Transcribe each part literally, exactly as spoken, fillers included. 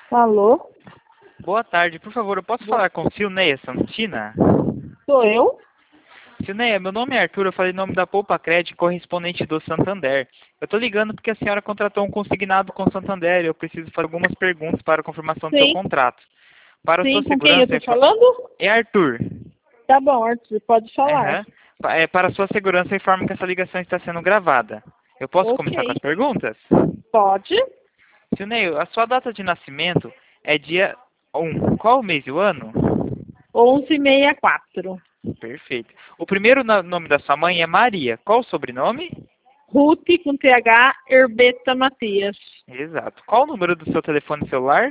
Alô? Boa tarde, por favor, eu posso Boa- falar com Silneia Santina? Sou eu? Silneia, meu nome é Arthur, eu falei em nome da Poupa Cred, correspondente do Santander. Eu tô ligando porque a senhora contratou um consignado com o Santander e eu preciso fazer algumas perguntas para a confirmação do seu Sim, contrato. Para a sua sim, com quem eu segurança, tô infor- falando? é Arthur. Tá bom, Arthur, pode falar. Aham. Pa- é, para a sua segurança, eu informo que essa ligação está sendo gravada. Eu posso começar com Ok, as perguntas? pode. Silneia, a sua data de nascimento é dia um. Qual o mês e o ano? onze e sessenta e quatro. Perfeito. O primeiro na- nome da sua mãe é Maria. Qual o sobrenome? Ruth com T H, Herbeta Matias. Exato. Qual o número do seu telefone celular?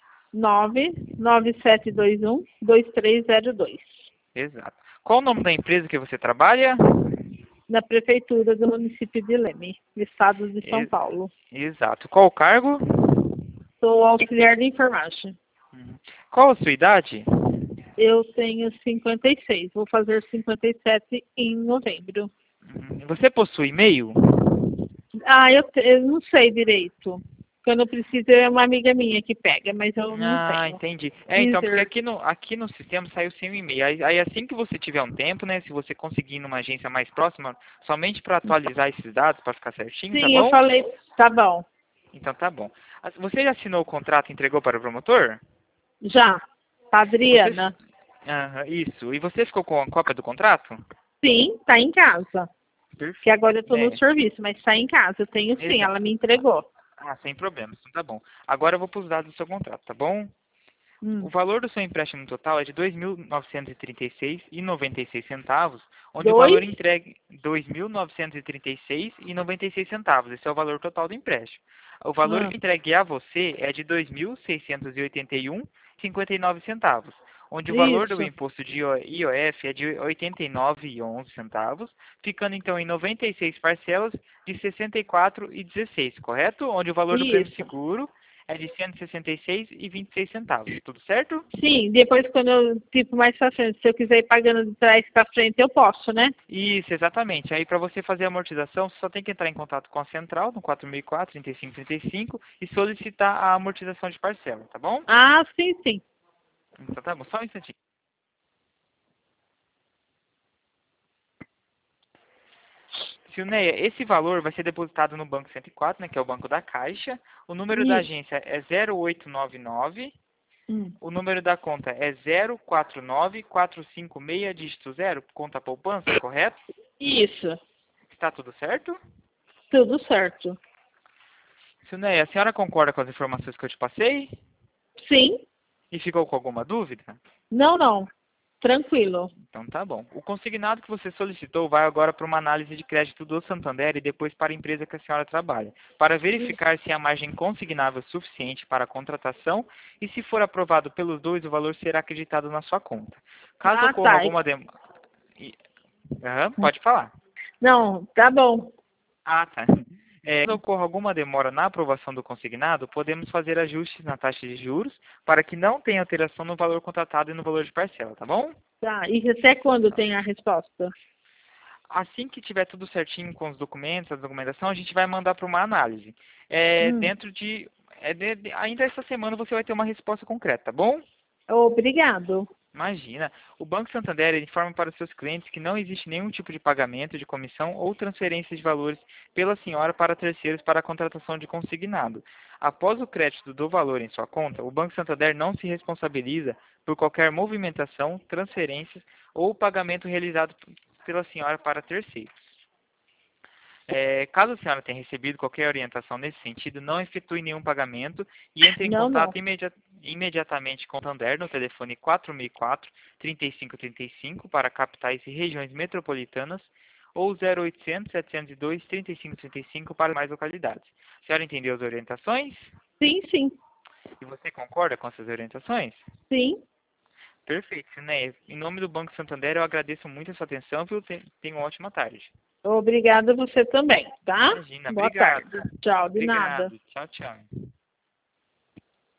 nove nove sete dois um, dois três zero dois. Exato. Qual o nome da empresa que você trabalha? Na prefeitura do município de Leme, estado de São E- Paulo. Exato. Qual o cargo? Sou auxiliar de enfermagem. Uhum. Qual a sua idade? Eu tenho cinquenta e seis, vou fazer cinquenta e sete em novembro. Uhum. Você possui e-mail? Ah, eu, te- eu não sei direito. Quando eu preciso é uma amiga minha que pega, mas eu não Ah, tenho. entendi. É, então, porque Deezer. aqui no, aqui no sistema saiu sem o e-mail. Aí, aí assim que você tiver um tempo, né, se você conseguir ir numa agência mais próxima, somente para atualizar esses dados, para ficar certinho, tá Sim, eu bom? falei, tá bom. Então tá bom. Ah, você já assinou o contrato e entregou para o promotor? Já. E você... Adriana. Aham, isso. E você ficou com a cópia do contrato? Sim, tá em casa. Que Perfeito. agora eu tô no Né? serviço, mas tá em casa. Eu tenho sim, Exato. ela me entregou. Ah, sem problemas. Então tá bom. Agora eu vou para os dados do seu contrato, tá bom? O Hum. valor do seu empréstimo total é de dois mil novecentos e trinta e seis reais e noventa e seis centavos, onde o Dois? valor entregue dois mil novecentos e trinta e seis reais e noventa e seis centavos. Esse é o valor total do empréstimo. O valor Hum. entregue a você é de dois mil seiscentos e oitenta e um reais e cinquenta e nove centavos, onde o valor do Isso. imposto de I O F é de oitenta e nove reais e onze centavos, ficando então em noventa e seis parcelas de sessenta e quatro reais e dezesseis, correto? Onde o valor do prêmio Isso. seguro é de cento e sessenta e seis reais e vinte e seis centavos. Tudo certo? Sim, depois quando eu, tipo, mais pra frente, se eu quiser ir pagando de trás pra frente, eu posso, né? Isso, exatamente. Aí para você fazer a amortização, você só tem que entrar em contato com a central no quatro mil e quatro, trinta e cinco trinta e cinco e solicitar a amortização de parcela, tá bom? Ah, sim, sim. Então tá bom, só um instantinho. Silneia, esse valor vai ser depositado no Banco cento e quatro, né, que é o Banco da Caixa. O número da Isso. agência é zero oito nove nove. Hum. O número da conta é zero quatro nove quatro cinco seis, dígito zero, conta poupança, correto? Isso. Está tudo certo? Tudo certo. Silneia, a senhora concorda com as informações que eu te passei? Sim. E ficou com alguma dúvida? Não, não. Tranquilo. Então tá bom. O consignado que você solicitou vai agora para uma análise de crédito do Santander e depois para a empresa que a senhora trabalha, para verificar se a margem consignável é suficiente para a contratação e se for aprovado pelos dois, o valor será acreditado na sua conta. Caso Ah, ocorra tá. alguma demora... Pode falar. Não, tá bom. Ah, tá. É, caso ocorra alguma demora na aprovação do consignado, podemos fazer ajustes na taxa de juros para que não tenha alteração no valor contratado e no valor de parcela, tá bom? Tá. E até quando tem a resposta? Assim que tiver tudo certinho com os documentos, a documentação, a gente vai mandar para uma análise. É, Hum. dentro de, é de- de- ainda essa semana você vai ter uma resposta concreta, tá bom? Obrigado. Imagina, o Banco Santander ele informa para os seus clientes que não existe nenhum tipo de pagamento de comissão ou transferência de valores pela senhora para terceiros para a contratação de consignado. Após o crédito do valor em sua conta, o Banco Santander não se responsabiliza por qualquer movimentação, transferências ou pagamento realizado pela senhora para terceiros. É, caso a senhora tenha recebido qualquer orientação nesse sentido, não efetue nenhum pagamento e entre em Não, não. contato imedi- imediatamente com o Santander no telefone quatro mil e quatro, trinta e cinco trinta e cinco para capitais e regiões metropolitanas ou zero oitocentos, setecentos e dois, trinta e cinco trinta e cinco para mais localidades. A senhora entendeu as orientações? Sim, sim. E você concorda com essas orientações? Sim. Perfeito, né? Em nome do Banco Santander, eu agradeço muito a sua atenção, viu? Tenha uma ótima tarde. Obrigada você também, tá? Imagina, Boa tarde. obrigado. Tchau, de nada. Obrigado. Tchau, tchau.